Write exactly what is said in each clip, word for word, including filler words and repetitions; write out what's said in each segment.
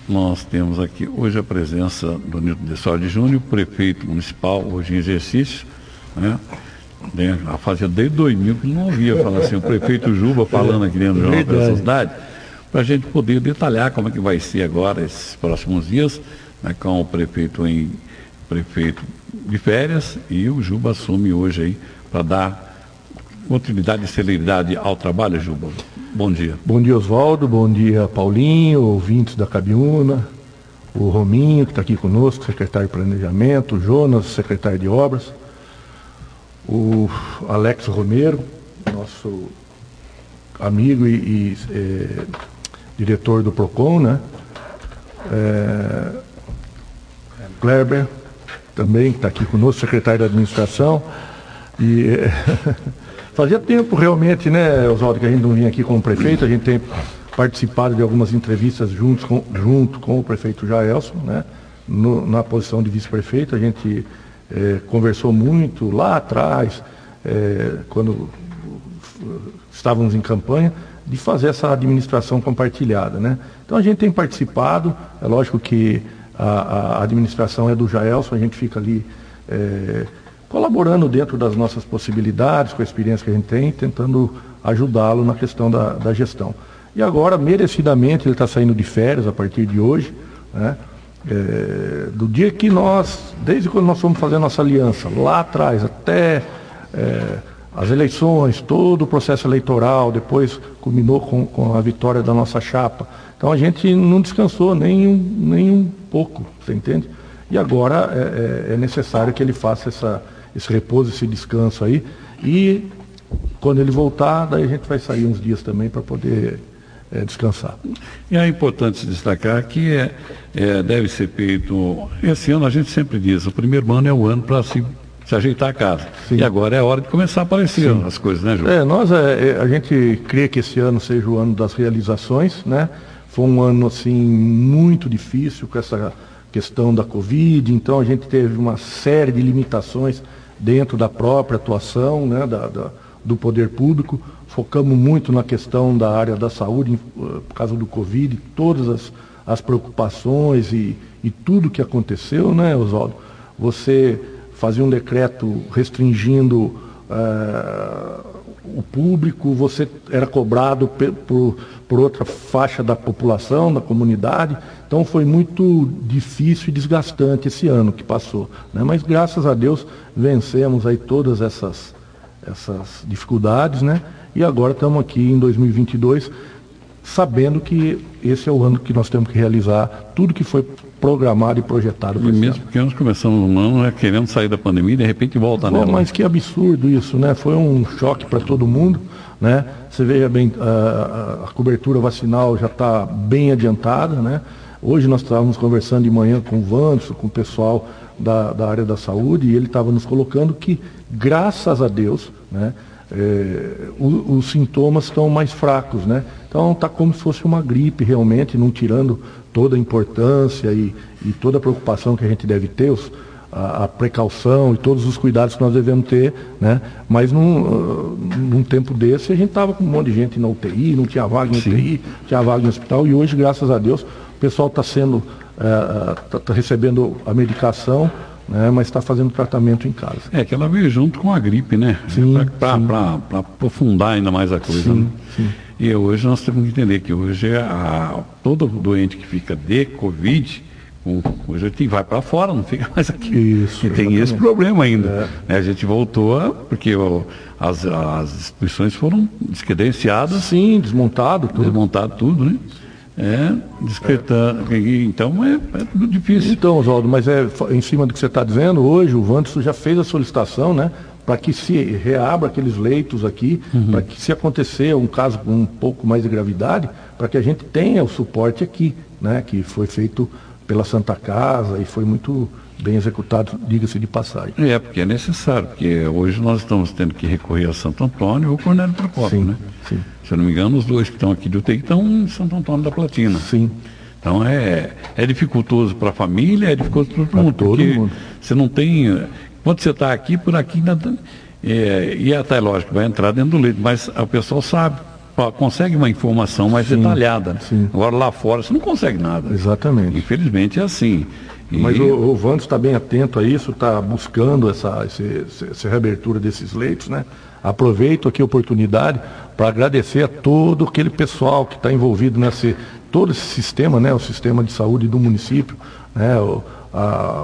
nós temos aqui hoje a presença do Nilton de Soares Júnior, prefeito municipal, hoje em exercício, né? Fazia desde dois mil que não ouvia falar assim, o prefeito Juba falando aqui dentro do Jornal da Sociedade, para a gente poder detalhar como é que vai ser agora esses próximos dias, né, com o prefeito em prefeito de férias, e o Juba assume hoje aí para dar continuidade e celeridade ao trabalho. Juba, bom dia. Bom dia, Oswaldo, bom dia, Paulinho, ouvintes da Cabiúna, o Rominho, que está aqui conosco, secretário de Planejamento, o Jonas, secretário de Obras, o Alex Romero, nosso amigo e, e é, diretor do PROCON, né? É, Kleber, também, que está aqui conosco, secretário da Administração. E é, fazia tempo realmente, né, Oswaldo, que a gente não vinha aqui como prefeito, a gente tem participado de algumas entrevistas juntos com, junto com o prefeito Jaelson, né, no, na posição de vice-prefeito. A gente é, conversou muito lá atrás, é, quando estávamos em campanha, de fazer essa administração compartilhada, né? Então a gente tem participado, é lógico que a, a administração é do Jaelson, a gente fica ali é, colaborando dentro das nossas possibilidades, com a experiência que a gente tem, tentando ajudá-lo na questão da, da gestão. E agora, merecidamente, ele está saindo de férias a partir de hoje, né? É, do dia que nós, desde quando nós fomos fazer a nossa aliança, lá atrás, até é, as eleições, todo o processo eleitoral, depois culminou com, com a vitória da nossa chapa. Então a gente não descansou nem um, nem um pouco, você entende? E agora é, é necessário que ele faça essa, esse repouso, esse descanso aí. E quando ele voltar, daí a gente vai sair uns dias também para poder é, descansar. E é importante destacar que é, é, deve ser feito, esse ano a gente sempre diz, o primeiro ano é o ano para se... se ajeitar a casa. Sim. E agora é hora de começar a aparecer Sim. as coisas, né, Ju? É, nós, é, a gente crê que esse ano seja o ano das realizações, né? Foi um ano, assim, muito difícil com essa questão da Covid, então a gente teve uma série de limitações dentro da própria atuação, né, da, da, do poder público. Focamos muito na questão da área da saúde, por causa do Covid, todas as, as preocupações e, e tudo que aconteceu, né, Oswaldo? Você fazia um decreto restringindo uh, o público, você era cobrado por, por outra faixa da população, da comunidade. Então foi muito difícil e desgastante esse ano que passou, né? Mas graças a Deus vencemos aí todas essas, essas dificuldades, né? E agora estamos aqui em dois mil e vinte e dois, sabendo que esse é o ano que nós temos que realizar tudo que foi programado e projetado. E mesmo porque nós começamos um ano, né, querendo sair da pandemia e de repente volta, Pô, né? Mas que absurdo isso, né? Foi um choque para todo mundo, né? Você veja bem, a, a cobertura vacinal já está bem adiantada, né? Hoje nós estávamos conversando de manhã com o Wanderson, com o pessoal da, da área da saúde, e ele estava nos colocando que, graças a Deus, né, é, o, os sintomas estão mais fracos, né? Então está como se fosse uma gripe realmente, não tirando toda a importância e, e toda a preocupação que a gente deve ter, os, a, a precaução e todos os cuidados que nós devemos ter, né? Mas num, uh, num tempo desse a gente estava com um monte de gente na U T I, não tinha vaga em Sim. U T I, tinha vaga no hospital, e hoje, graças a Deus, o pessoal está sendo, está uh, tá recebendo a medicação, né, mas está fazendo tratamento em casa. É que ela veio junto com a gripe, né? Para aprofundar ainda mais a coisa. Sim, né? sim. E hoje nós temos que entender que hoje a, todo doente que fica de Covid, um, hoje ele vai para fora, não fica mais aqui. Isso, e tem exatamente. esse problema ainda. É. A gente voltou, a, porque o, as, as instituições foram descredenciadas. Sim, desmontado tudo. Desmontado tudo, né? É, discretando. É. Então é, é tudo difícil. Então, Oswaldo, mas é em cima do que você está dizendo, hoje o Wanderson já fez a solicitação, né? Para que se reabra aqueles leitos aqui, uhum. para que se acontecer um caso com um pouco mais de gravidade, para que a gente tenha o suporte aqui, né? Que foi feito pela Santa Casa e foi muito bem executado, diga-se de passagem. É, porque é necessário, porque hoje nós estamos tendo que recorrer a Santo Antônio ou Cornélio Procópio, sim, né? Sim. Se eu não me engano, os dois que estão aqui do U T I estão em Santo Antônio da Platina. Sim. Então é, é dificultoso para a família, é dificultoso para todo mundo, todo porque mundo. Você não tem... Quando você está aqui, por aqui, ainda, é, e até lógico, vai entrar dentro do leito, mas o pessoal sabe, consegue uma informação mais sim, detalhada. Sim. Agora lá fora você não consegue nada. Exatamente. Infelizmente é assim. E... Mas o, o Vantos está bem atento a isso, está buscando essa, esse, essa reabertura desses leitos, né? Aproveito aqui a oportunidade para agradecer a todo aquele pessoal que está envolvido nesse, todo esse sistema, né? O sistema de saúde do município, né? O, a,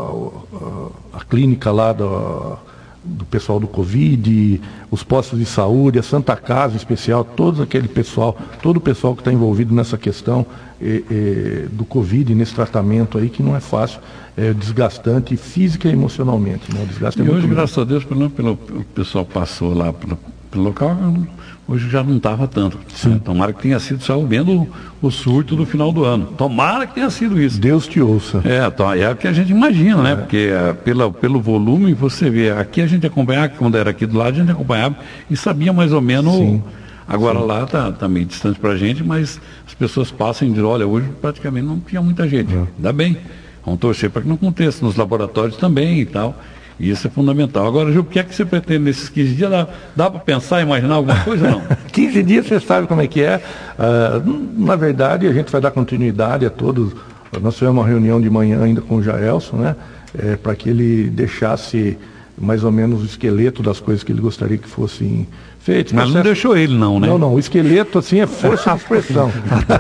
a, a clínica lá do, do pessoal do Covid, os postos de saúde, a Santa Casa em especial, todo aquele pessoal, todo o pessoal que está envolvido nessa questão e, e, do Covid, nesse tratamento aí, que não é fácil, é desgastante física e emocionalmente. Né? O desgaste é e muito hoje, grande. Graças a Deus, pelo, pelo o pessoal passou lá pelo, pelo local, hoje já não estava tanto. Né? Tomara que tenha sido só vendo o, o surto do final do ano. Tomara que tenha sido isso. Deus te ouça. É, é o que a gente imagina, né? É. Porque é, pela, pelo volume, você vê, aqui a gente acompanhava, quando era aqui do lado, a gente acompanhava e sabia mais ou menos. Sim. Agora Sim. lá está tá meio distante para a gente, mas as pessoas passam e dizem, olha, hoje praticamente não tinha muita gente. É. Ainda bem. Vamos torcer para que não aconteça nos laboratórios também e tal. E isso é fundamental. Agora, Ju, o que é que você pretende nesses quinze dias? Dá, dá para pensar, imaginar alguma coisa ou não? quinze dias você sabe como é que é. Uh, na verdade, a gente vai dar continuidade a todos. Nós tivemos uma reunião de manhã ainda com o Jaelson, né? É, para que ele deixasse mais ou menos o esqueleto das coisas que ele gostaria que fossem feitas. Mas não deixou ele não, né? Não, não. O esqueleto, assim, é força de expressão.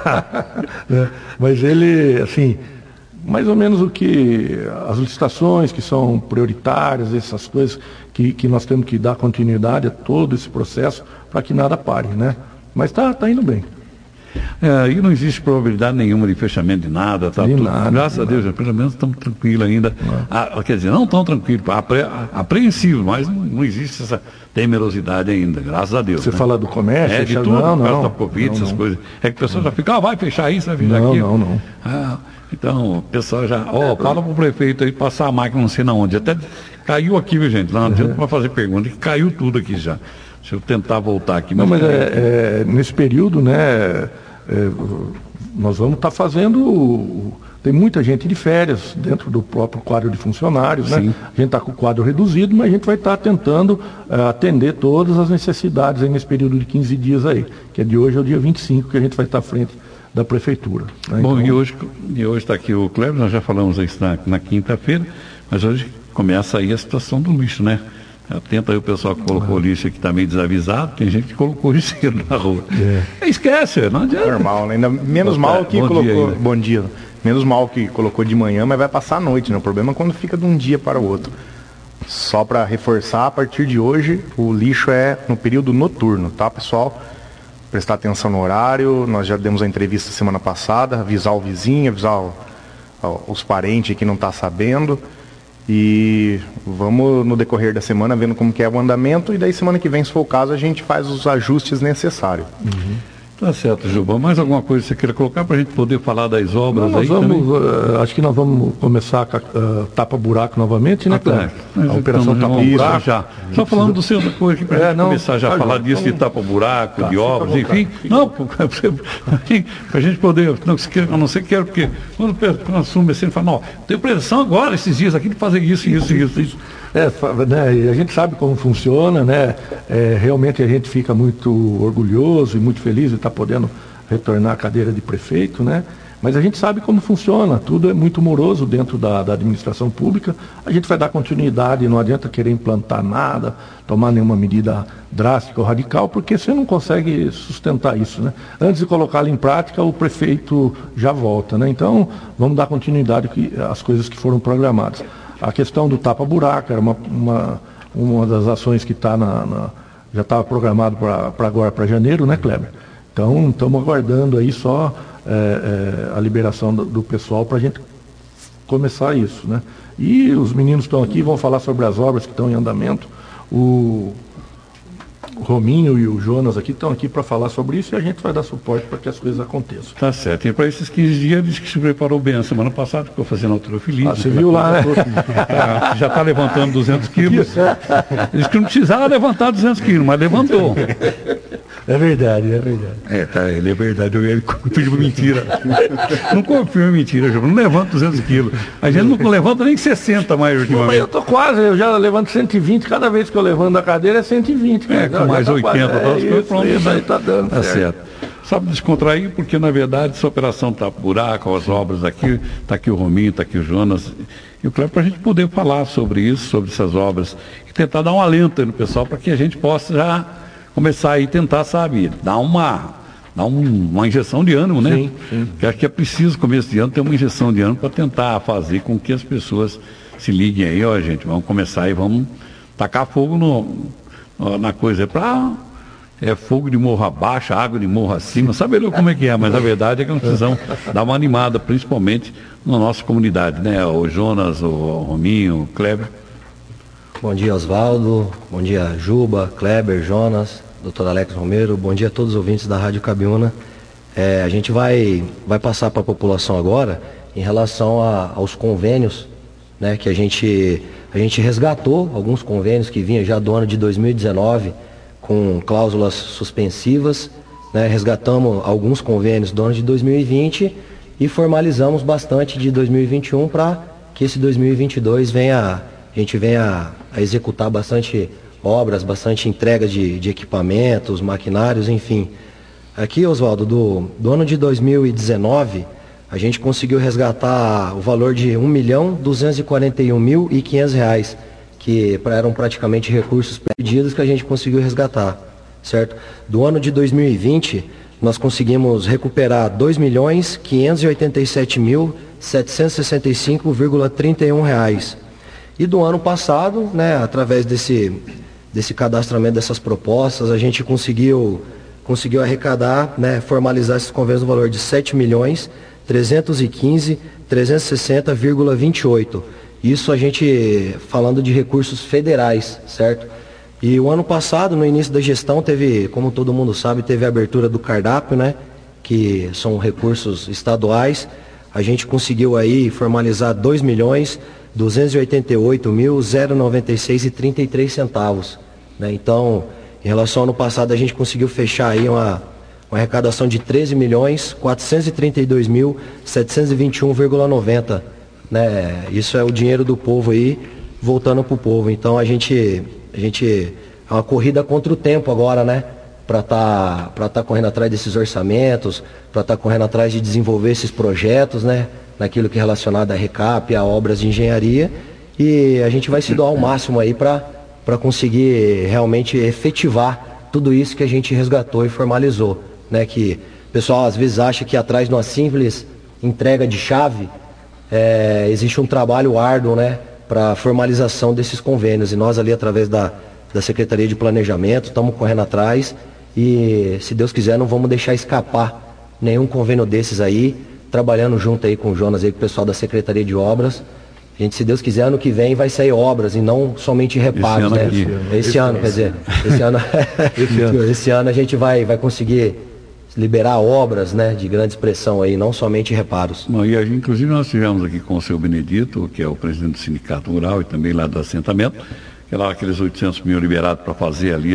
é, mas ele, assim... mais ou menos o que as licitações que são prioritárias, essas coisas que, que nós temos que dar continuidade a todo esse processo para que nada pare, né? Mas está tá indo bem. É, e não existe probabilidade nenhuma de fechamento de nada, tá? De tudo, nada, graças de a Deus, nada. pelo menos estamos tranquilos ainda. Ah, quer dizer, não tão tranquilos, apre, apreensivos, mas não, não existe essa temerosidade ainda, graças a Deus. Você né? fala do comércio? É, de já, tudo, não, por causa não, da Covid, não, essas não. coisas. É que o pessoal já fica, ah, vai fechar isso, vai fechar não, aquilo. Não, não, ah, então, o pessoal já, ó, oh, fala pro prefeito aí passar a máquina não sei na onde. Até caiu aqui, viu, gente? Lá não adianta para fazer pergunta, que caiu tudo aqui já. Deixa eu tentar voltar aqui. Não, mas é, é, nesse período, né, é, nós vamos estar tá fazendo... Tem muita gente de férias dentro do próprio quadro de funcionários, né? Sim. A gente está com o quadro reduzido, mas a gente vai estar tá tentando uh, atender todas as necessidades aí nesse período de quinze dias aí, que é de hoje ao dia vinte e cinco, que a gente vai estar tá à frente da prefeitura. Né? Bom, então... e hoje e hoje está aqui o Cleber, nós já falamos isso na, na quinta-feira, mas hoje começa aí a situação do lixo, né? Atenta aí o pessoal que colocou o lixo aqui, está meio desavisado, tem gente que colocou lixo na rua. É. Esquece, não adianta. Normal, né? Ainda menos Boa mal que bom colocou. Dia bom dia. Menos mal que colocou de manhã, mas vai passar a noite, né? O problema é quando fica de um dia para o outro. Só para reforçar, a partir de hoje, o lixo é no período noturno, tá, pessoal? Prestar atenção no horário, nós já demos a entrevista semana passada, avisar o vizinho, avisar o, os parentes que não tá sabendo. E vamos no decorrer da semana vendo como que é o andamento, e daí semana que vem, se for o caso, a gente faz os ajustes necessários. Uhum. Tá certo, Juba. Mais alguma coisa que você queira colocar para a gente poder falar das obras? Não, nós aí vamos, também? Uh, acho que nós vamos começar com a uh, tapa-buraco novamente, né, Cléber? Ah, tá. A operação tapa-buraco. Já. Só falando do centro da coisa aqui, para é, começar já a falar já, disso, então... de tapa-buraco, tá, de obras, enfim. Não, para a gente poder, não, se quer, a não ser que quero, porque quando o assume assim, fala, não, tem pressão agora, esses dias aqui, de fazer isso, isso, isso, isso. É, né, a gente sabe como funciona, né? É, realmente a gente fica muito orgulhoso e muito feliz de estar podendo retornar à cadeira de prefeito, né? Mas a gente sabe como funciona, tudo é muito moroso dentro da, da administração pública. A gente vai dar continuidade, não adianta querer implantar nada, tomar nenhuma medida drástica ou radical, porque você não consegue sustentar isso, né? Antes de colocá-lo em prática, o prefeito já volta, né? Então, vamos dar continuidade às coisas que foram programadas. A questão do tapa-buraco era uma, uma, uma das ações que tá na, na, já estava programado para agora, para janeiro, né, Kleber? Então, estamos aguardando aí só é, é, a liberação do, do pessoal para a gente começar isso, né? E os meninos estão aqui, vão falar sobre as obras que estão em andamento. O, o Rominho e o Jonas aqui estão aqui para falar sobre isso, e a gente vai dar suporte para que as coisas aconteçam. Tá certo. E para esses quinze dias, ele disse que se preparou bem a semana passada, ficou fazendo alterofilia. Ah, você viu lá, né? Já está levantando duzentos quilos. Ele disse que não precisava levantar duzentos quilos, mas levantou. É verdade, é verdade. É, tá, ele é verdade, eu ele pediu mentira. Não confirma mentira, Juba, não levanta duzentos quilos. A gente não levanta nem sessenta mais ultimamente. Mas eu tô quase, eu já levanto cento e vinte, cada vez que eu levanto da cadeira é cento e vinte. É, com mais tá oitenta, quase, tá, é, isso, pronto, isso aí tá dando tá certo. certo. Só para descontrair, porque na verdade essa operação está buraco, as obras aqui, está aqui o Rominho, está aqui o Jonas. E o Cleber, para a gente poder falar sobre isso, sobre essas obras, e tentar dar um alento aí no pessoal, para que a gente possa já começar aí tentar, sabe, dar uma, dar um, uma injeção de ânimo, né? Sim, sim. Porque acho que é preciso, começo de ano, ter uma injeção de ânimo para tentar fazer com que as pessoas se liguem aí, ó, gente, vamos começar e vamos tacar fogo no, na coisa, para... É fogo de morro abaixo, água de morro acima, sabe como é que é, mas a verdade é que nós precisamos dar uma animada, principalmente na nossa comunidade, né? O Jonas, o Rominho, o Kleber. Bom dia, Oswaldo, bom dia, Juba, Kleber, Jonas, doutor Alex Romero, bom dia a todos os ouvintes da Rádio Cabiúna. É, a gente vai, vai passar para a população agora em relação a, aos convênios, né? Que a gente, a gente resgatou alguns convênios que vinham já do ano de dois mil e dezenove, com cláusulas suspensivas, né? Resgatamos alguns convênios do ano de dois mil e vinte e formalizamos bastante de dois mil e vinte e um para que esse dois mil e vinte e dois venha, a gente venha a executar bastante obras, bastante entrega de, de equipamentos, maquinários, enfim. Aqui, Oswaldo, do, do ano de dois mil e dezenove, a gente conseguiu resgatar o valor de um milhão duzentos e quarenta e um mil e quinhentos reais, que eram praticamente recursos perdidos que a gente conseguiu resgatar, certo? Do ano de dois mil e vinte, nós conseguimos recuperar dois milhões quinhentos e oitenta e sete mil setecentos e sessenta e cinco vírgula trinta e um reais. E do ano passado, né, através desse, desse cadastramento dessas propostas, a gente conseguiu, conseguiu arrecadar, né, formalizar esses convênios no valor de sete milhões trezentos e quinze mil trezentos e sessenta vírgula vinte e oito. Isso a gente falando de recursos federais, certo? E o ano passado, no início da gestão, teve, como todo mundo sabe, teve a abertura do cardápio, né? Que são recursos estaduais. A gente conseguiu aí formalizar dois milhões duzentos e oitenta e oito mil noventa e seis e trinta e três centavos, né? Então, em relação ao ano passado, a gente conseguiu fechar aí uma, uma arrecadação de treze milhões quatrocentos e trinta e dois mil setecentos e vinte e um vírgula noventa. Né? Isso é o dinheiro do povo aí, voltando para o povo. Então a gente, a gente é uma corrida contra o tempo agora, né? Para estar tá, tá correndo atrás desses orçamentos, para estar tá correndo atrás de desenvolver esses projetos, né? Naquilo que é relacionado a recap, a obras de engenharia. E a gente vai se doar ao máximo aí para para conseguir realmente efetivar tudo isso que a gente resgatou e formalizou, né? Que o pessoal às vezes acha que atrás de uma simples entrega de chave É, existe um trabalho árduo, né, para a formalização desses convênios, e nós ali através da, da Secretaria de Planejamento estamos correndo atrás e, se Deus quiser, não vamos deixar escapar nenhum convênio desses aí, trabalhando junto aí com o Jonas e com o pessoal da Secretaria de Obras. A gente, se Deus quiser, ano que vem vai sair obras e não somente reparos, né? Esse ano, esse ano, quer dizer, esse ano, esse ano, esse ano a gente vai, vai conseguir liberar obras, né, de grande expressão aí, não somente reparos. Bom, e a gente, inclusive nós tivemos aqui com o seu Benedito, que é o presidente do Sindicato Rural e também lá do assentamento, que é lá aqueles oitocentos mil liberados para fazer ali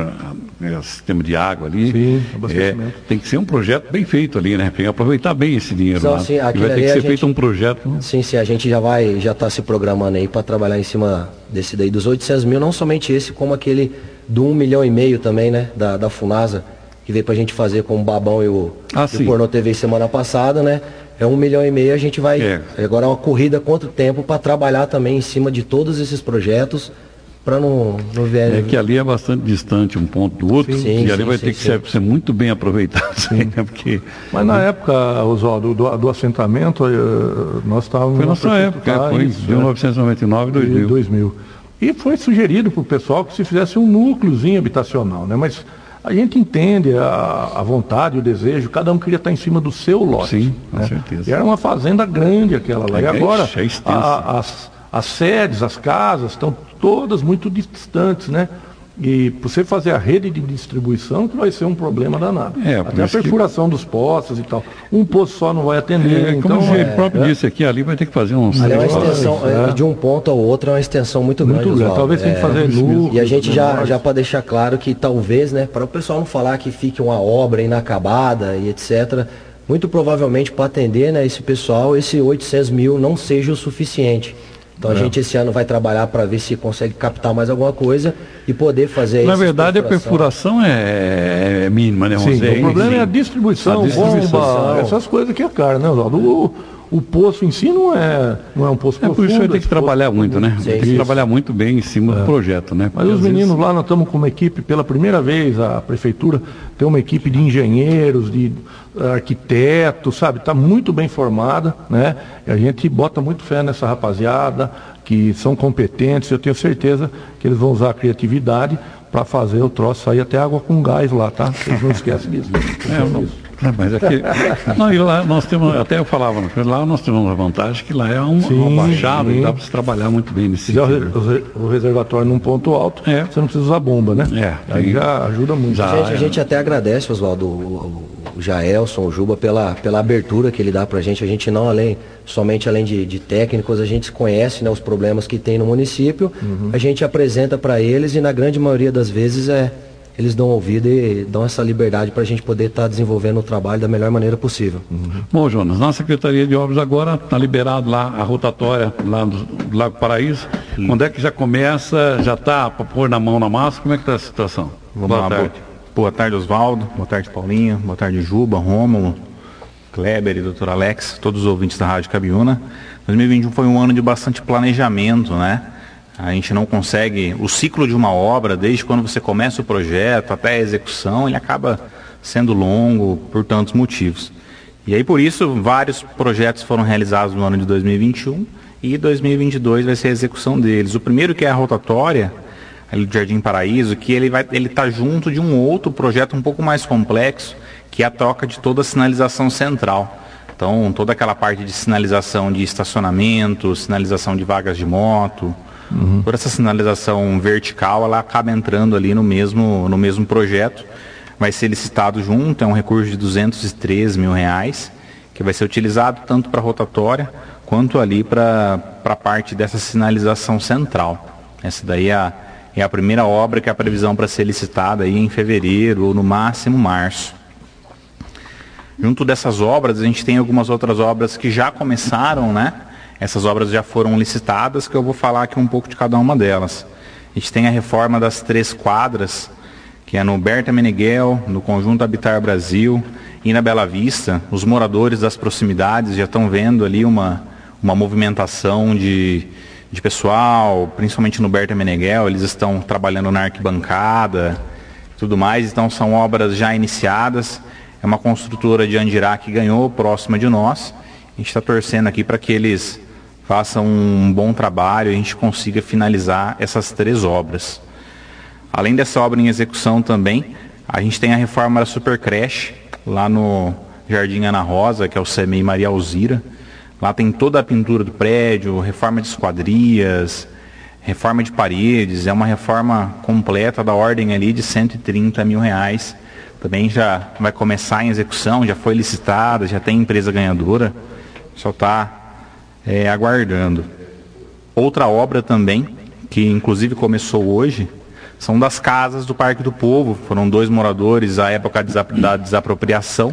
o sistema de água ali. Sim, é, tem que ser um projeto bem feito ali, né? Tem que aproveitar bem esse dinheiro então, lá. Sim, e vai ter que ser gente... feito um projeto. Né? Sim, sim, a gente já vai, já está se programando aí para trabalhar em cima desse daí, dos oitocentos mil, não somente esse, como aquele do um milhão e meio também, né, da, da Funasa, que veio pra gente fazer com o Babão e o, ah, e o Pornô T V semana passada, né? É um milhão e meio, a gente vai... É. Agora é uma corrida contra o tempo para trabalhar também em cima de todos esses projetos, para não, não ver... É que ali é bastante distante um ponto do outro, sim, e sim, ali sim, vai sim, ter que sim. Ser, ser muito bem aproveitado. Sim. Né? Porque... Mas na época, Oswaldo, do, do assentamento, nós estávamos... Foi na sua época, foi em mil novecentos e noventa e nove, dois mil. dois mil. E foi sugerido para o pessoal que se fizesse um núcleozinho habitacional, né? Mas... A gente entende a, a vontade, o desejo, cada um queria estar em cima do seu lote. Sim, com né? certeza. E era uma fazenda grande aquela lá. É, e agora, é a, as, as sedes, as casas estão todas muito distantes, né? E você fazer a rede de distribuição que vai ser um problema danado. É, até a perfuração que... dos poços e tal. Um poço só não vai atender. É, então, como é, ele próprio é. disse aqui, ali vai ter que fazer um... Ali é uma extensão, é. de um ponto ao outro é uma extensão muito, muito grande. grande. Talvez tenha que fazer núcleos, E a gente já, já para deixar claro que talvez, né, para o pessoal não falar que fique uma obra inacabada e etcétera, muito provavelmente para atender, né, esse pessoal, esse oitocentos mil não seja o suficiente. Então a é. gente esse ano vai trabalhar para ver se consegue captar mais alguma coisa e poder fazer isso. Na verdade, perfuração. a perfuração é, é mínima, né, Sim, o problema sim. é a distribuição, a distribuição, bomba, essas coisas que é caro, né, Oswaldo? O, o poço em si não é, não é um poço é, profundo. Por isso vai ter que trabalhar poço, muito, né? Sim, tem que isso. trabalhar muito bem em cima é. do projeto, né? Mas os meninos vezes... lá, nós estamos com uma equipe, pela primeira vez, a prefeitura tem uma equipe de engenheiros, de arquitetos, sabe? Está muito bem formada, né? E a gente bota muito fé nessa rapaziada, que são competentes, eu tenho certeza que eles vão usar a criatividade para fazer o troço sair até água com gás lá, tá? Vocês não esquecem disso. É, não, é, mas aqui, não, e lá nós temos, até eu falava, lá nós temos uma vantagem que lá é um, sim, uma baixada sim. e dá para se trabalhar muito bem nesse sentido. O, o reservatório num ponto alto, é. você não precisa usar bomba, né? É, aí já ajuda muito. Já, a, gente, a gente até agradece, Oswaldo, o, o Jaelson, o Juba, pela, pela abertura que ele dá para a gente. A gente não, além, somente além de, de técnicos, a gente conhece, né, os problemas que tem no município, uhum. a gente apresenta para eles e na grande maioria das vezes é... eles dão ouvido e dão essa liberdade para a gente poder estar tá desenvolvendo o trabalho da melhor maneira possível. Uhum. Bom, Jonas, na Secretaria de Obras agora está liberado lá a rotatória lá do, do Lago Paraíso. Sim. Quando é que já começa? Já está para pôr na mão na massa? Como é que está a situação? Vamos boa lá, tarde. Boa, boa tarde, Oswaldo. Boa tarde, Paulinho. Boa tarde, Juba, Rômulo, Kleber e doutor Alex, todos os ouvintes da Rádio Cabiúna. dois mil e vinte e um foi um ano de bastante planejamento, né? A gente não consegue, o ciclo de uma obra, desde quando você começa o projeto até a execução, ele acaba sendo longo por tantos motivos. E aí por isso vários projetos foram realizados no ano de dois mil e vinte e um e dois mil e vinte e dois vai ser a execução deles. O primeiro, que é a rotatória, ali do Jardim Paraíso, que ele vai, ele está junto de um outro projeto um pouco mais complexo, que é a troca de toda a sinalização central. Então toda aquela parte de sinalização de estacionamento, sinalização de vagas de moto, Uhum. toda essa sinalização vertical, ela acaba entrando ali no mesmo, no mesmo projeto. Vai ser licitado junto, é um recurso de duzentos e três mil reais, que vai ser utilizado tanto para a rotatória, quanto ali para a parte dessa sinalização central. Essa daí é a, é a primeira obra que é a previsão para ser licitada aí em fevereiro, ou no máximo março. Junto dessas obras, a gente tem algumas outras obras que já começaram, né? Essas obras já foram licitadas, que eu vou falar aqui um pouco de cada uma delas. A gente tem a reforma das três quadras, que é no Berta Meneghel, no Conjunto Habitar Brasil e na Bela Vista. Os moradores das proximidades já estão vendo ali uma, uma movimentação de, de pessoal, principalmente no Berta Meneghel, eles estão trabalhando na arquibancada e tudo mais, então são obras já iniciadas. É uma construtora de Andirá que ganhou, próxima de nós. A gente está torcendo aqui para que eles façam um bom trabalho e a gente consiga finalizar essas três obras. Além dessa obra em execução também, a gente tem a reforma da Supercreche, lá no Jardim Ana Rosa, que é o C M I Maria Alzira. Lá tem toda a pintura do prédio, reforma de esquadrias, reforma de paredes, é uma reforma completa da ordem ali de cento e trinta mil reais. Também já vai começar em execução, já foi licitada, já tem empresa ganhadora, só está é, aguardando. Outra obra também, que inclusive começou hoje, são das casas do Parque do Povo. Foram dois moradores à época da desapropriação.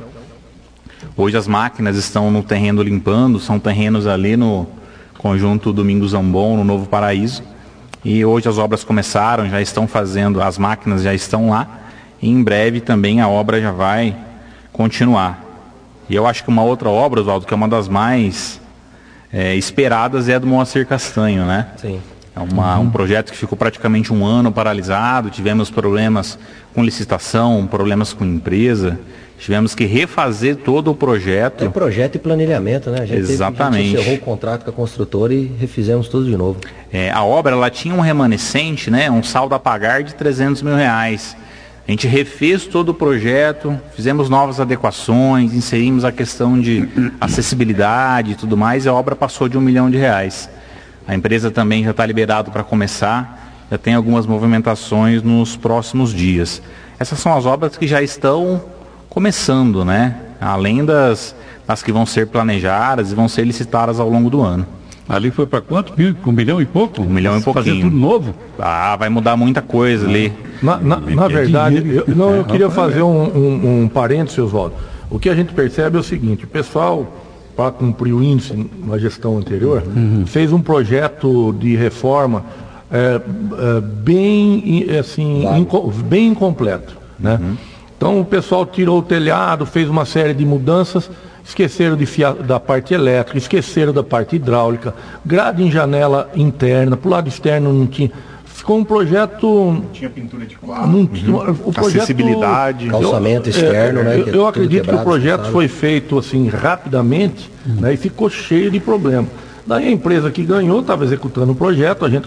Hoje as máquinas estão no terreno limpando, são terrenos ali no Conjunto Domingos Zambon, no Novo Paraíso. E hoje as obras começaram, já estão fazendo, as máquinas já estão lá. E em breve também a obra já vai continuar. E eu acho que uma outra obra, Oswaldo, que é uma das mais é, esperadas, é a do Moacir Castanho, né? Sim. É uma, uhum. um projeto que ficou praticamente um ano paralisado, tivemos problemas com licitação, problemas com empresa, tivemos que refazer todo o projeto. É projeto e planejamento, né? A gente Exatamente. Teve, a gente encerrou o contrato com a construtora e refizemos tudo de novo. É, a obra, ela tinha um remanescente, né? Um saldo a pagar de trezentos mil reais. A gente refez todo o projeto, fizemos novas adequações, inserimos a questão de acessibilidade e tudo mais, e a obra passou de um milhão de reais. A empresa também já está liberada para começar, já tem algumas movimentações nos próximos dias. Essas são as obras que já estão começando, né? Além das, das que vão ser planejadas e vão ser licitadas ao longo do ano. Ali foi para quanto? Um milhão e pouco? Um milhão e pouquinho. Fazer tudo novo? Ah, vai mudar muita coisa ali. Na, na, na verdade, eu, não, eu queria fazer um, um, um parênteses, Oswaldo. O que a gente percebe é o seguinte: o pessoal, para cumprir o índice na gestão anterior, uhum. fez um projeto de reforma é, é, bem, assim, inco, bem incompleto, né? Uhum. Então o pessoal tirou o telhado, fez uma série de mudanças, esqueceram de fia, da parte elétrica, esqueceram da parte hidráulica, grade em janela interna, para o lado externo não tinha. Ficou um projeto. Não tinha pintura de quadro. Não tinha, uhum. o projeto, acessibilidade. Calçamento externo, é, né? Eu, eu acredito quebrado, que o projeto sabe? foi feito assim rapidamente, uhum. né, e ficou cheio de problemas. Daí a empresa que ganhou estava executando o projeto, a gente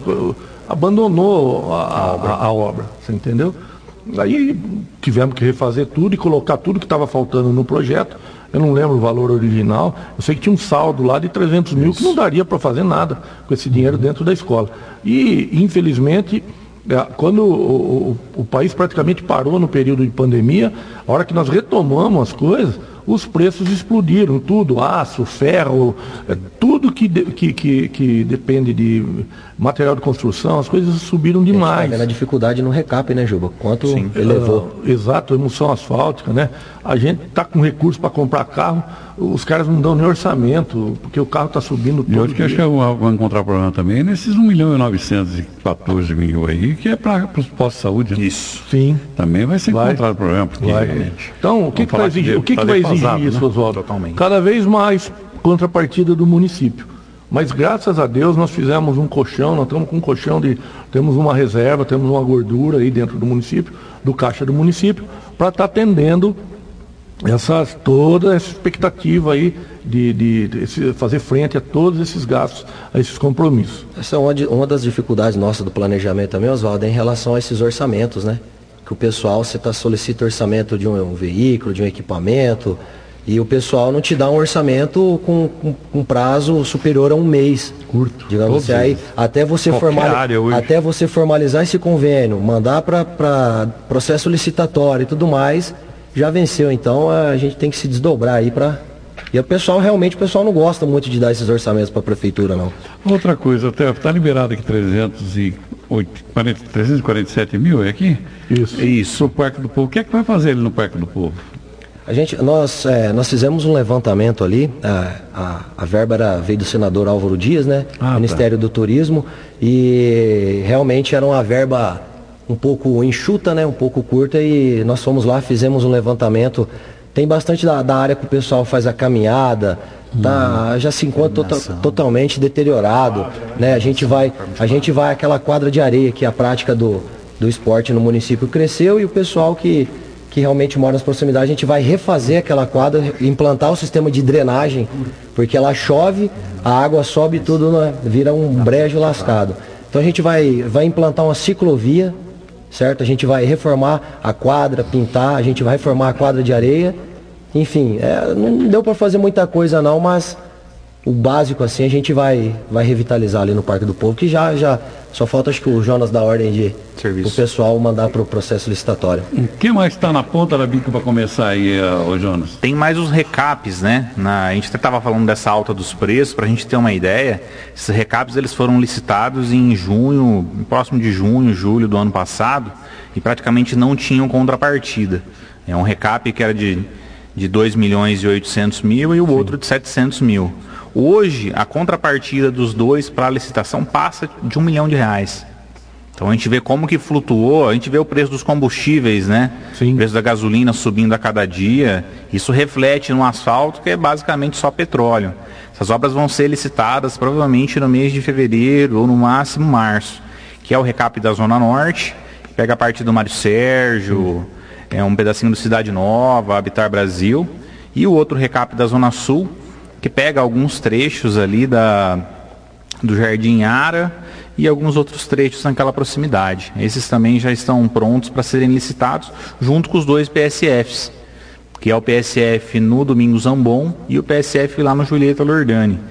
abandonou a, a, obra. a, a obra, você entendeu? Aí tivemos que refazer tudo e colocar tudo que estava faltando no projeto. Eu não lembro o valor original, eu sei que tinha um saldo lá de trezentos mil que não daria para fazer nada com esse dinheiro dentro da escola. E, infelizmente, quando o, o, o país praticamente parou no período de pandemia, a hora que nós retomamos as coisas, os preços explodiram, tudo, aço, ferro, tudo que, de, que, que, que depende de material de construção, as coisas subiram demais. A gente tá vendo a dificuldade no recap, né, Juba? Quanto Sim. elevou? Uh, exato, emulsão asfáltica, né? A gente está com recurso para comprar carro, os caras não dão nem orçamento, porque o carro está subindo todo E hoje que acho que vão encontrar problema também nesses um milhão e novecentos e quatorze mil aí, que é para os postos de saúde. Né? Isso. Sim. Também vai ser vai. encontrado problema. Porque vai. Então, o que, que vai exigir, o que, tá que vai exigir isso, né? Oswaldo? Totalmente. Cada vez mais contrapartida do município. Mas graças a Deus nós fizemos um colchão, nós estamos com um colchão de. Temos uma reserva, temos uma gordura aí dentro do município, do caixa do município, para estar tá atendendo essas, toda essa expectativa aí de, de, de esse, fazer frente a todos esses gastos, a esses compromissos. Essa é uma, de, uma das dificuldades nossas do planejamento também, Oswaldo, é em relação a esses orçamentos, né? Que o pessoal, você tá, solicita orçamento de um, um veículo, de um equipamento, e o pessoal não te dá um orçamento com, com, com prazo superior a um mês. Curto. Digamos assim, aí, até, você formali- até você formalizar esse convênio, mandar para processo licitatório e tudo mais, já venceu. Então a gente tem que se desdobrar aí para... E o pessoal, realmente, o pessoal não gosta muito de dar esses orçamentos para a prefeitura, não. Outra coisa, está liberado aqui trezentos e quarenta e sete mil, é aqui? Isso. Isso, o Parque do Povo. O que é que vai fazer ele no Parque do Povo? A gente, nós, é, nós fizemos um levantamento ali, a, a, a verba era, veio do senador Álvaro Dias, né? Ah, Ministério tá. do Turismo, e realmente era uma verba um pouco enxuta, né? Um pouco curta, e nós fomos lá, fizemos um levantamento. Tem bastante da, da área que o pessoal faz a caminhada, tá, hum, já se encontra tota, totalmente deteriorado, né? A gente vai, a gente vai àquela quadra de areia que a prática do, do esporte no município cresceu, e o pessoal que que realmente mora nas proximidades, a gente vai refazer aquela quadra, implantar o sistema de drenagem, porque ela chove, a água sobe e tudo, né, vira um brejo lascado. Então a gente vai, vai implantar uma ciclovia, certo? A gente vai reformar a quadra, pintar, a gente vai reformar a quadra de areia, enfim, é, não deu para fazer muita coisa não, mas o básico assim a gente vai, vai revitalizar ali no Parque do Povo, que já, já só falta acho que o Jonas da ordem de serviço, o pessoal mandar para o processo licitatório. O que mais está na ponta da bica para começar aí, uh, Jonas? Tem mais os recaps, né? Na, a gente até estava falando dessa alta dos preços, para a gente ter uma ideia, esses recaps eles foram licitados em junho, próximo de junho, julho do ano passado, e praticamente não tinham contrapartida. É um recap que era de, de dois milhões e oitocentos mil e o Sim. outro de setecentos mil. Hoje, a contrapartida dos dois para a licitação passa de um milhão de reais. Então a gente vê como que flutuou, a gente vê o preço dos combustíveis, né? Sim. O preço da gasolina subindo a cada dia. Isso reflete no asfalto, que é basicamente só petróleo. Essas obras vão ser licitadas provavelmente no mês de fevereiro ou no máximo março, que é o recap da Zona Norte, pega a parte do Mário Sérgio, hum. é um pedacinho do Cidade Nova, Habitar Brasil, e o outro recap da Zona Sul, que pega alguns trechos ali da, do Jardim Ara e alguns outros trechos naquela proximidade. Esses também já estão prontos para serem licitados, junto com os dois P S Fs, que é o P S F no Domingos Zambon e o P S F lá no Julieta Lordani.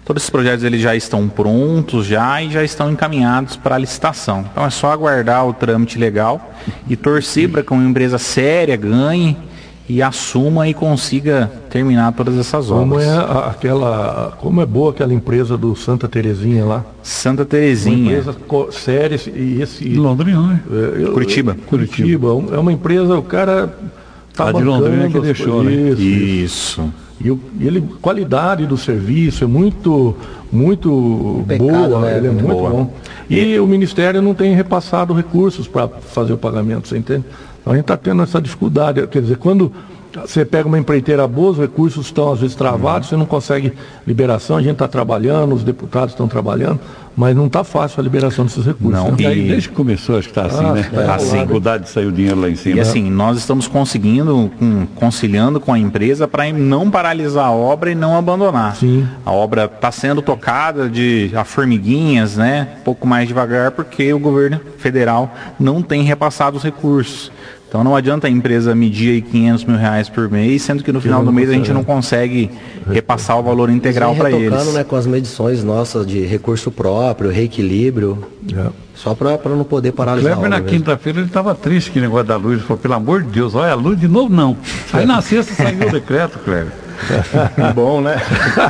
Todos esses projetos eles já estão prontos já e já estão encaminhados para a licitação. Então é só aguardar o trâmite legal e torcer para que uma empresa séria ganhe e assuma e consiga terminar todas essas Como obras. é a- aquela, como é boa aquela empresa do Santa Terezinha lá. Santa Uma Terezinha, empresa co- séria e esse De Londrina, né? é, eu- Curitiba. Curitiba. É uma empresa, o cara tá A de Londrina bancando que as deixou, coisas. né? Isso, isso. isso. E, o- e ele, qualidade do serviço é muito, muito Impecável, boa, né? ele é Muito muito boa. bom. E o Ministério não tem repassado recursos para fazer o pagamento, você entende? Então a gente está tendo essa dificuldade, quer dizer, quando você pega uma empreiteira boa, os recursos estão às vezes travados, você não consegue liberação, a gente está trabalhando, os deputados estão trabalhando, mas não está fácil a liberação desses recursos. Não, né? E aí, E- desde que começou, acho que está assim, Ah, né? tá A assim. dificuldade de sair o dinheiro lá em cima. E assim, nós estamos conseguindo, com, conciliando com a empresa para não paralisar a obra e não abandonar. Sim. A obra está sendo tocada de a formiguinhas, né? Um pouco mais devagar, porque o governo federal não tem repassado os recursos. Então não adianta a empresa medir aí quinhentos mil reais por mês, sendo que no final não do mês a gente consegue. não consegue repassar o valor integral para Vem retocando, eles. né, com as medições nossas de recurso próprio, reequilíbrio, É. só para não poder paralisar a Kleber obra na mesmo. quinta-feira ele estava triste com o negócio da luz. Ele falou, pelo amor de Deus, olha a luz de novo não. Aí na sexta saiu o decreto, Kleber. Bom, né?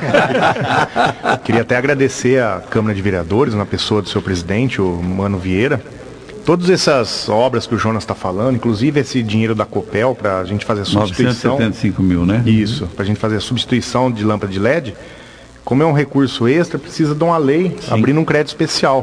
Queria até agradecer à Câmara de Vereadores, na pessoa do seu presidente, o Mano Vieira. Todas essas obras que o Jonas está falando, inclusive esse dinheiro da Copel para a gente fazer a novecentos e substituição. setenta e cinco mil, né? Isso, para a gente fazer a substituição de lâmpada de L E D, como é um recurso extra, precisa de uma lei abrindo um crédito especial.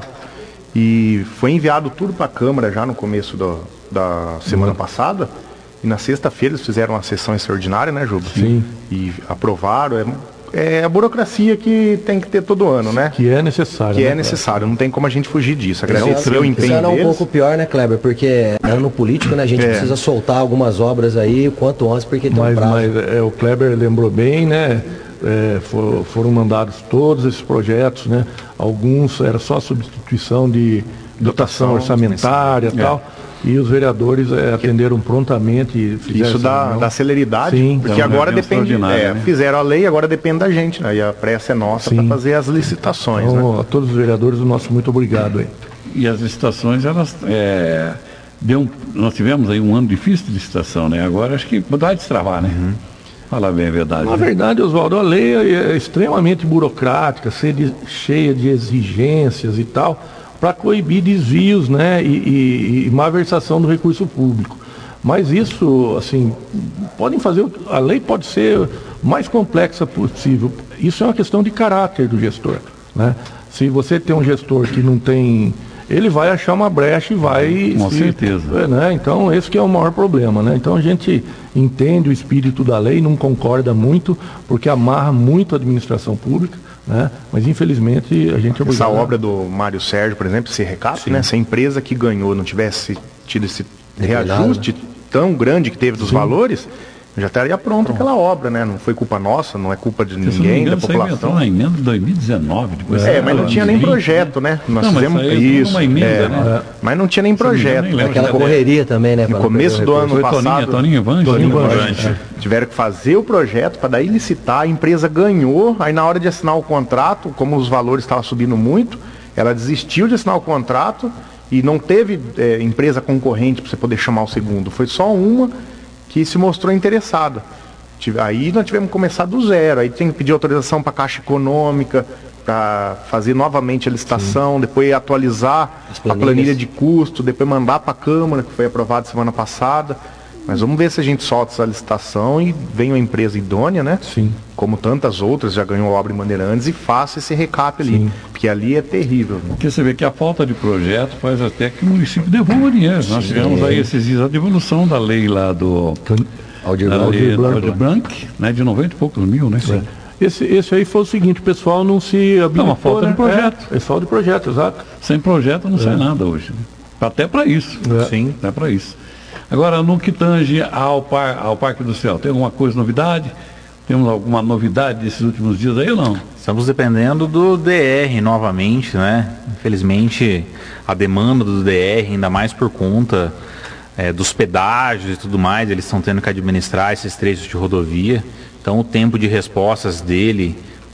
E foi enviado tudo para a Câmara já no começo do- da semana passada. E na sexta-feira eles fizeram uma sessão extraordinária, né, Juba? Sim. E aprovaram. É, é a burocracia que tem que ter todo ano, né? Que é necessário. Que né, é cara? necessário, não tem como a gente fugir disso. Esse Agradecer ano- o esse empenho ano é um deles. pouco pior, né, Kleber? Porque é ano político, né? A gente É. precisa soltar algumas obras aí o quanto antes, porque tem um Mas, prazo. mas é, o Kleber lembrou bem, né? É, for- foram mandados todos esses projetos, né? Alguns era só substituição de dotação, Dotação, orçamentária e tal. E os vereadores é, atenderam prontamente e fizeram Isso essa dá, reunião. dá celeridade, Sim, porque é uma agora reunião depende. extraordinária, É, né? Fizeram a lei, agora depende da gente, né? E a pressa é nossa Sim. para fazer as licitações, né? Então, a todos os vereadores, o nosso muito obrigado aí. E as licitações, elas. É, deu um- nós tivemos aí um ano difícil de licitação, né? Agora acho que vai destravar, né? Falar bem a verdade. Na né? verdade, Oswaldo, a lei é extremamente burocrática, cheia de, cheia de exigências e tal, para coibir desvios, né, e, e, e malversação do recurso público. Mas isso, assim, podem fazer, o- a lei pode ser o mais complexa possível. Isso é uma questão de caráter do gestor, né? Se você tem um gestor que não tem, ele vai achar uma brecha e vai... Com se- certeza. é, né? Então, esse que é o maior problema, né? Então, a gente entende o espírito da lei, não concorda muito, porque amarra muito a administração pública, né? Mas, infelizmente, a gente é Essa obrigado. obra do Mário Sérgio, por exemplo, esse recap, né? Se a empresa que ganhou não tivesse tido esse reajuste tão grande que teve dos valores, já estaria pronta aquela obra, né? Não foi culpa nossa, não é culpa de Se eu não me ninguém, engano, da isso aí entrou população. na emenda de dois mil e dezenove. Depois É, mas não saiu tinha em nem vinte. projeto, né? Nós Não, mas fizemos isso aí isso. foi uma emenda, é, né? Mas não tinha nem Se não me engano, projeto. nem né? lembro. Aquela Já correria também, né? No pra não começo perder do o ano Foi passado, Toninho, Toninho Evangel. Toninho Toninho Evangel. Evangel. tiveram que fazer o projeto para daí licitar, a empresa ganhou, aí na hora de assinar o contrato, como os valores estavam subindo muito, ela desistiu de assinar o contrato e não teve é, empresa concorrente para você poder chamar o segundo. Foi só uma que se mostrou interessada. Tive- Aí nós tivemos que começar do zero, aí tem que pedir autorização para a Caixa Econômica, para fazer novamente a licitação, depois atualizar As a planilhas. planilha de custo, depois mandar para a Câmara, que foi aprovado semana passada. Mas vamos ver se a gente solta essa licitação e vem uma empresa idônea, né? Sim. Como tantas outras, já ganhou obra em Bandeirantes e faça esse recap ali. Sim. Porque ali é terrível. Né? Porque você vê que a falta de projeto faz até que o município devolva dinheiro. Nós tivemos aí esses dias a devolução da lei lá do Aldir da Blanc. lei Aldir Blanc. Aldir Blanc, né, de noventa e poucos mil, né? Esse, esse aí foi o seguinte, o pessoal não se habilitou, Não, uma falta de né? projeto. É, é falta de projeto, exato. Sem projeto não sai nada hoje. Até para isso. É. Sim. Até para isso. Agora, no que tange ao, par, ao Parque Industrial, tem alguma coisa, novidade? Temos alguma novidade desses últimos dias aí ou não? Estamos dependendo do D R novamente, né? Infelizmente, a demanda do D R, ainda mais por conta é, dos pedágios e tudo mais, eles estão tendo que administrar esses trechos de rodovia. Então, o tempo de respostas dele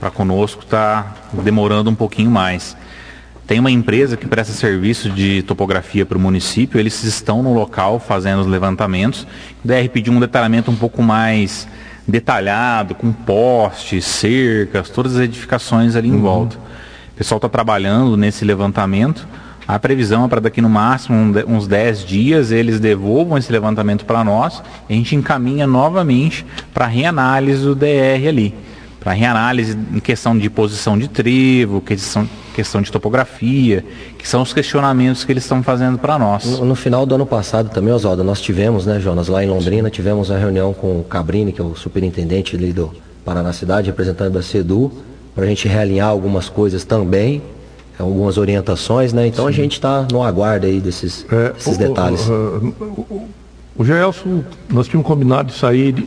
para conosco está demorando um pouquinho mais. Tem uma empresa que presta serviço de topografia para o município, eles estão no local fazendo os levantamentos. O D R pediu um detalhamento um pouco mais detalhado, com postes, cercas, todas as edificações ali em uhum. volta. O pessoal está trabalhando nesse levantamento. A previsão é para daqui no máximo uns dez dias eles devolvam esse levantamento para nós e a gente encaminha novamente para reanálise do D R ali. Para reanálise em questão de posição de trevo, questão, questão de topografia, que são os questionamentos que eles estão fazendo para nós. No, no final do ano passado também, Oswaldo, nós tivemos, né, Jonas, lá em Londrina, tivemos uma reunião com o Cabrini, que é o superintendente ali do Paraná Cidade, representante da SEDU, para a gente realinhar algumas coisas também, algumas orientações, né? Então Sim. a gente está no aguardo aí desses, é, desses o, detalhes. O, o, o, o Gelson, nós tínhamos combinado de sair de,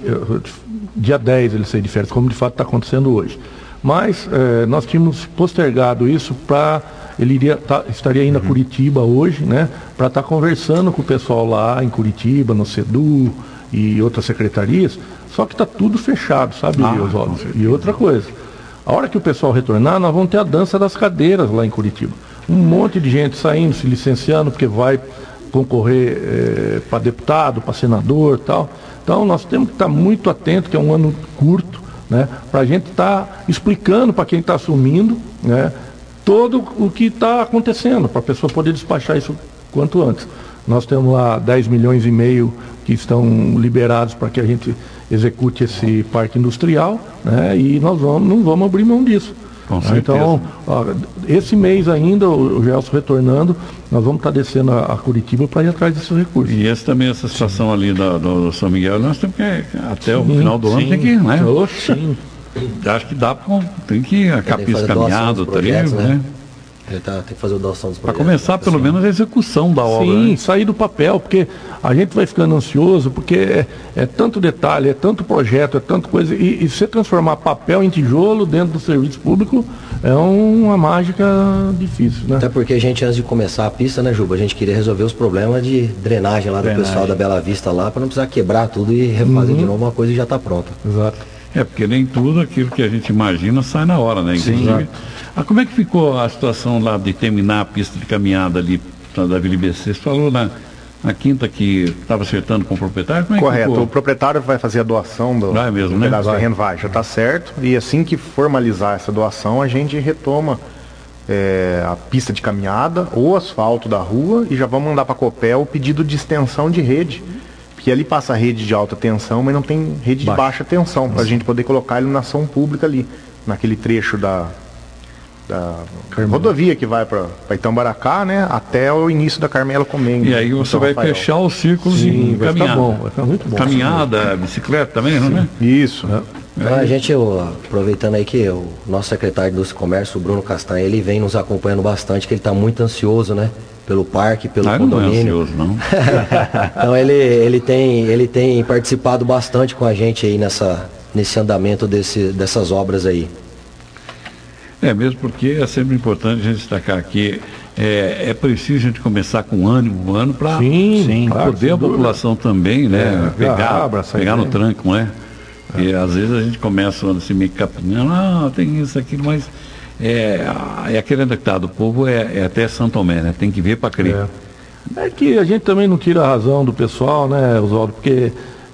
dia dez, ele sair de férias, como de fato está acontecendo hoje. Mas é, nós tínhamos postergado isso para... Ele iria, tá, estaria indo uhum. a Curitiba hoje, né? Para estar tá conversando com o pessoal lá em Curitiba, no SEDU e outras secretarias. Só que está tudo fechado, sabe, ah, Oswaldo? E outra coisa, a hora que o pessoal retornar, nós vamos ter a dança das cadeiras lá em Curitiba. Um monte de gente saindo, se licenciando, porque vai concorrer é, para deputado, para senador e tal. Então nós temos que estar muito atento, que é um ano curto, né? Para a gente estar tá explicando para quem está assumindo, né, todo o que está acontecendo, para a pessoa poder despachar isso quanto antes. Nós temos lá dez milhões e meio que estão liberados para que a gente execute esse parque industrial, né? E nós vamos, não vamos abrir mão disso. Com certeza. Então, ó, esse mês ainda, o Gelson retornando, nós vamos estar tá descendo a, a Curitiba para ir atrás desses recursos. E essa também, essa situação sim. ali do, do São Miguel, nós temos que, até sim, o final do sim. ano, tem que, né? Sim. Acho que dá para, tem que a capis caminhado, trevo, né? né? Ele tá, tem que fazer a doação dos projetos. Para começar, pelo menos, a execução da obra. Sim, né? sair do papel, porque a gente vai ficando ansioso, porque é, é tanto detalhe, é tanto projeto, é tanta coisa. E, e você transformar papel em tijolo dentro do serviço público é uma mágica difícil, né? Até porque a gente, antes de começar a pista, né, Juba, a gente queria resolver os problemas de drenagem lá drenagem. do pessoal da Bela Vista lá, para não precisar quebrar tudo e refazer uhum. de novo uma coisa e já está pronta. Exato. É, porque nem tudo aquilo que a gente imagina sai na hora, né? Inclusive, ah, como é que ficou a situação lá de terminar a pista de caminhada ali da Vila I B C? Você falou na, na quinta que estava acertando com o proprietário? Como é Correto, que o proprietário vai fazer a doação do, vai mesmo, do né? pedaço vai. de terreno, vai, já está certo. E assim que formalizar essa doação, a gente retoma é, a pista de caminhada ou asfalto da rua e já vamos mandar para a Copel o pedido de extensão de rede. Porque ali passa a rede de alta tensão, mas não tem rede de baixa tensão, para a gente poder colocar a iluminação pública ali, naquele trecho da, da rodovia que vai para Itambaracá, né, até o início da Carmela Comengue. E aí você vai Rafael. fechar os círculos em vai caminhada. Ficar bom, vai ficar muito bom. Caminhada, bicicleta também, não é? Isso. É. Então, a gente, eu, aproveitando aí que o nosso secretário de Indústria e Comércio, o Bruno Castanha, ele vem nos acompanhando bastante, que ele está muito ansioso, né? Pelo parque, pelo ah, condomínio. Não é ansioso, não. Então ele, ele, tem, ele tem participado bastante com a gente aí nessa, nesse andamento desse, dessas obras aí. É mesmo porque é sempre importante a gente destacar que é, é preciso a gente começar com ânimo, um ano para claro, poder a população também, né, é, pegar, abraçar, pegar no tranco, né? É. E às vezes a gente começa o ano assim meio capinando, ah, tem isso, aquilo, mas é, é aquele andactado, o povo é, é até São Tomé, né? Tem que ver para crer. É. é que a gente também não tira a razão do pessoal, né, Oswaldo, porque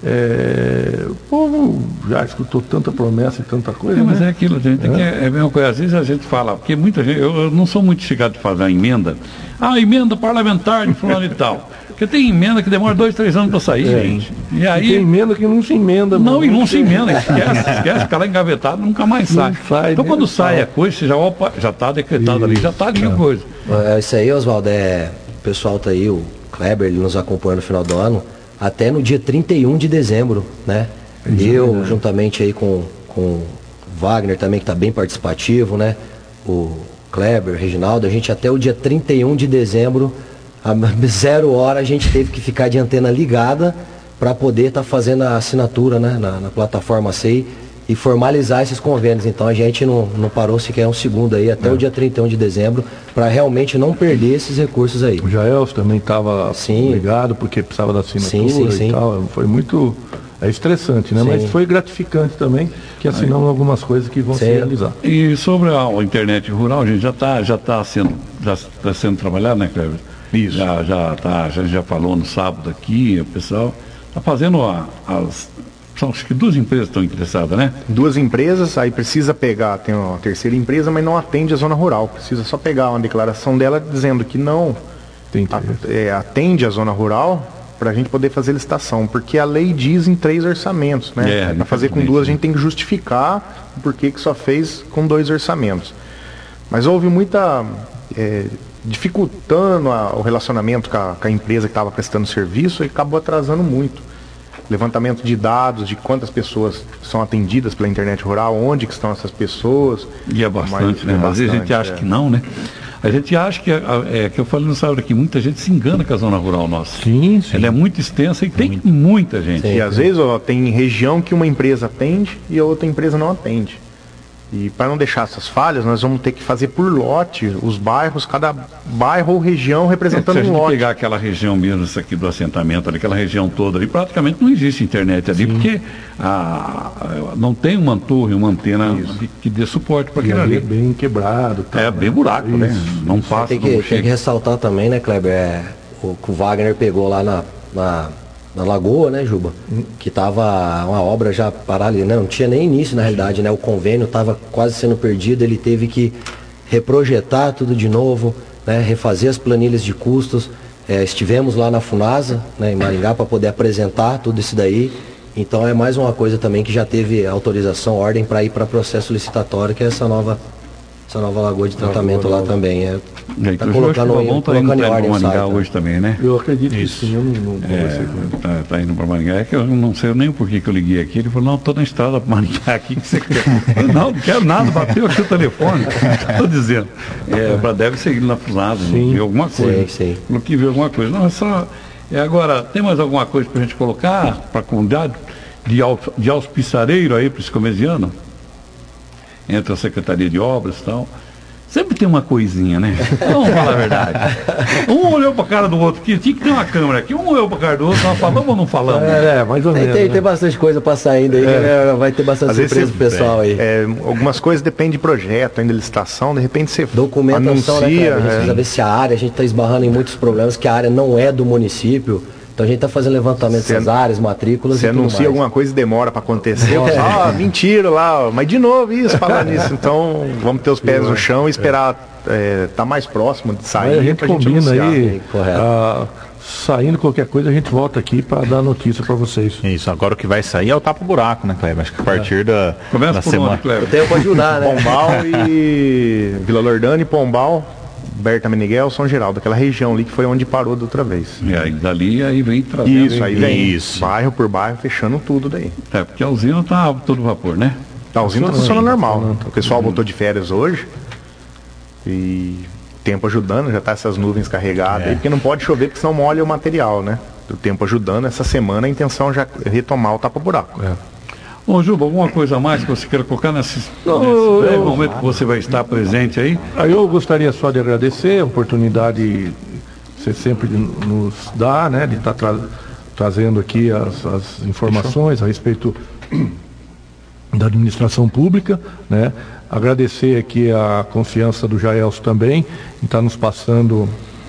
é, o povo já escutou tanta promessa e tanta coisa. É, mas né? é aquilo, gente, é. Que é a mesma coisa. Às vezes a gente fala, porque muita gente, eu, eu não sou muito chegado de fazer a emenda, ah, emenda parlamentar de fulano e tal. Porque tem emenda que demora dois, três anos para sair, é. gente. E aí. E tem emenda que não se emenda. Não, e não se emenda, esquece, esquece, fica lá engavetado, nunca mais sai. sai então quando sai a coisa, você já, opa, já está decretado isso. ali, já está ali a coisa. É, isso aí, Oswaldo, é, o pessoal tá aí, o Kleber, ele nos acompanha no final do ano, até no dia trinta e um de dezembro, né? É eu, é. juntamente aí com, com o Wagner também, que está bem participativo, né? O Kleber, o Reginaldo, a gente até o dia trinta e um de dezembro, a zero hora, a gente teve que ficar de antena ligada para poder estar tá fazendo a assinatura, né? na, na plataforma S E I e formalizar esses convênios. Então a gente não, não parou sequer um segundo aí, até é. o dia trinta e um de dezembro, para realmente não perder esses recursos aí. O Jaelson também estava ligado, porque precisava da assinatura sim, sim, sim. e tal. Foi muito... é estressante, né? Sim. Mas foi gratificante também, que assinamos algumas coisas que vão Sim. se realizar. E sobre a, a internet rural, a gente já está já tá sendo, já tá sendo trabalhado, né, Cleber? Isso. Já, já, tá, já, já falou no sábado aqui, o pessoal está fazendo a, as. São acho que duas empresas estão interessadas, né? Duas empresas, aí precisa pegar, tem uma terceira empresa, mas não atende a zona rural. Precisa só pegar uma declaração dela dizendo que não Tem a- interesse. é, atende a zona rural, para a gente poder fazer licitação. Porque a lei diz em três orçamentos, né? É, para fazer com infelizmente, duas, a sim. gente tem que justificar o porquê que só fez com dois orçamentos. Mas houve muita... é, dificultando a- o relacionamento com a, com a empresa que estava prestando serviço e acabou atrasando muito. Levantamento de dados, de quantas pessoas são atendidas pela internet rural, onde que estão essas pessoas. E é bastante, né? é Às vezes a gente bastante, acha é. que não, né? A gente acha que, é, que eu falei no sábado aqui, muita gente se engana com a zona rural nossa. Sim, sim. Ela é muito extensa e tem muita gente. E às vezes ó, tem região que uma empresa atende e a outra empresa não atende. E para não deixar essas falhas, nós vamos ter que fazer por lote os bairros, cada bairro ou região É, representando se a um gente lote. pegar aquela região mesmo, isso aqui do assentamento, ali, aquela região toda ali, praticamente não existe internet ali, porque a, a- não tem uma torre, uma antena que, que dê suporte para E aquilo ali é ali. bem quebrado. tal, É né? bem buraco, né? Isso. Não passa, Tem não que, tem que chega. ressaltar também, né, Kleber? É, o que o Wagner pegou lá na, na, na Lagoa, né, Juba? Que tava uma obra já parada ali, né? Não tinha nem início, na realidade, né? O convênio estava quase sendo perdido, ele teve que reprojetar tudo de novo, né? Refazer as planilhas de custos. É, estivemos lá na Funasa, né, em Maringá, para poder apresentar tudo isso daí. Então é mais uma coisa também que já teve autorização, ordem para ir para processo licitatório, que é essa nova, essa nova lagoa de tratamento lá também. É, É, tá então, colocando, o Galvão está indo colocando em para ordem o Maringá site, né? hoje também, né? Eu acredito que sim, eu não, não conversei com ele. É, tá, tá indo para Maringá. É que eu não sei nem o porquê que eu liguei aqui. Ele falou, não, estou na estrada para Maringá aqui, que você quer? Eu, não, não quero nada, bateu aqui o telefone. Estou dizendo. É, pra, deve ser ele na Funasa, Sim. ver alguma coisa. Sim, sim. Falou que viu alguma coisa. Não, é só. É, agora, tem mais alguma coisa para a gente colocar para a comunidade de, au, de auspiciareiro aí para esse começo de ano? Entre a Secretaria de Obras e tal. Sempre tem uma coisinha, né? Vamos falar a verdade. Um olhou para a cara do outro aqui, tinha que ter uma câmera aqui. Um olhou para a cara do outro, nós falamos ou não falamos? É, é, mais ou Tem, menos. tem, né? tem bastante coisa para sair ainda aí, né? Vai ter bastante Às vezes surpresa pro você- pessoal aí. É, algumas coisas dependem de projeto, ainda licitação, de repente você Documentação, né, anuncia. Kleber? A gente é, precisa ver se a área, a gente está esbarrando em muitos problemas, que a área não é do município. Então a gente está fazendo levantamento Você- dessas áreas, matrículas Você e tudo anuncia mais. alguma coisa e demora para acontecer. Você fala, ah, mentira lá, ó, mas de novo isso, falando isso. Então vamos ter os pés no chão e esperar é, tá mais próximo de Aí sair. a gente pra combina anunciar. aí, Sim, correto. ah, saindo qualquer coisa, a gente volta aqui para dar notícia para vocês. Isso, agora o que vai sair é o tapa-buraco, né, Kleber? Acho que a partir da, Começa da por semana. onde, Cleber? O tempo para ajudar, né? Pombal e Vila Lordânia e Pombal, Berta Meniguel, São Geraldo, aquela região ali que foi onde parou da outra vez. E aí dali aí vem trazendo. Isso, aí vem Isso. bairro por bairro, fechando tudo daí. É, porque a usina está a todo vapor, né? A usina tá funcionando normal. O pessoal Uhum. voltou de férias hoje e tempo ajudando, já tá essas nuvens carregadas aí, porque não pode chover porque senão molha o material, né? O tempo ajudando, essa semana a intenção já é retomar o tapa-buraco. É. Ô, Juba, alguma coisa a mais que você queira colocar nesse, Não, nesse eu- breve eu- momento que você vai estar presente aí? Aí eu gostaria só de agradecer a oportunidade que você sempre nos dá, né, de estar tra- trazendo aqui as, as informações a respeito da administração pública, né? Agradecer aqui a confiança do Jaelso também, em estar nos passando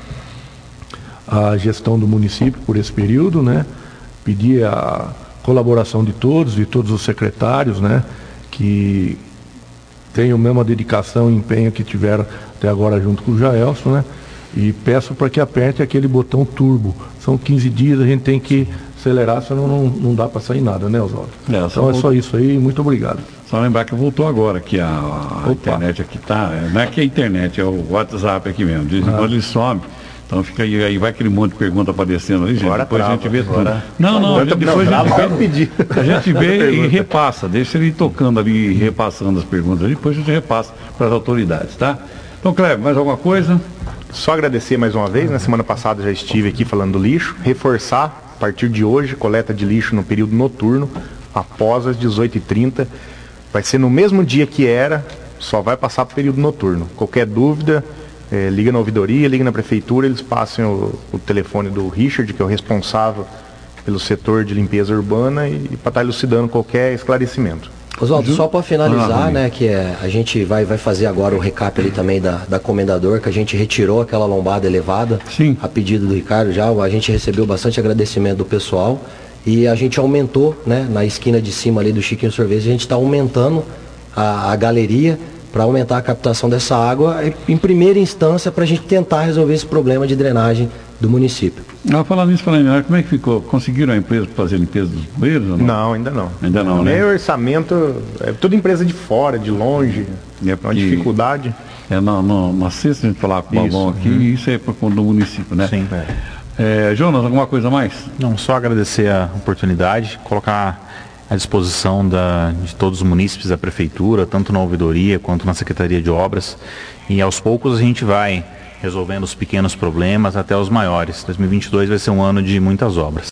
a gestão do município por esse período, né? Pedir a colaboração de todos, de todos os secretários, né? Que tenham a mesma dedicação e empenho que tiveram até agora junto com o Jaelso, né? E peço para que aperte aquele botão turbo. São quinze dias, a gente tem que acelerar, senão não, não dá para sair nada, né, Oswaldo? É, só então é vou- só isso aí, muito obrigado. Só lembrar que voltou agora, que a, a Opa. internet aqui tá. Não é que a internet, é o WhatsApp aqui mesmo. De vez em Ah. quando ele some. Então fica aí, aí vai aquele monte de pergunta aparecendo ali, gente. Agora depois a trava, gente vê agora- tudo. Não, não, a gente, Não, depois a trava, gente eu vê, pedi. a gente vê e Pergunta. repassa. Deixa ele tocando ali e repassando as perguntas ali, depois a gente repassa para as autoridades, tá? Então, Cleber, mais alguma coisa? Só agradecer mais uma vez, na semana passada já estive aqui falando do lixo, reforçar, a partir de hoje, coleta de lixo no período noturno, após as dezoito e trinta, vai ser no mesmo dia que era, só vai passar para o período noturno. Qualquer dúvida, eh, liga na ouvidoria, liga na prefeitura, eles passem o, o telefone do Richard, que é o responsável pelo setor de limpeza urbana e, e para estar elucidando qualquer esclarecimento. Oswaldo, só para finalizar, né, que é, a gente vai, vai fazer agora o recap ali também da, da Comendador, que a gente retirou aquela lombada elevada, Sim. a pedido do Ricardo já, a gente recebeu bastante agradecimento do pessoal e a gente aumentou, né, na esquina de cima ali do Chiquinho Sorvete, a gente está aumentando a, a galeria para aumentar a captação dessa água, em primeira instância, para a gente tentar resolver esse problema de drenagem do município. Ah, falando nisso, falando, como é que ficou? Conseguiram a empresa para fazer a limpeza dos bueiros ou não? Não, ainda não. Ainda não, né? Meu orçamento, é tudo empresa de fora, de longe, É é uma porque- dificuldade. É, na, na, na sexta a gente falava com o Isso, Balbão aqui, uhum. e isso é por conta do município, né? Sim. É, Jonas, alguma coisa a mais? Não, só agradecer a oportunidade, colocar à disposição da, de todos os munícipes da prefeitura, tanto na ouvidoria quanto na Secretaria de Obras. E aos poucos a gente vai resolvendo os pequenos problemas até os maiores. dois mil e vinte e dois vai ser um ano de muitas obras.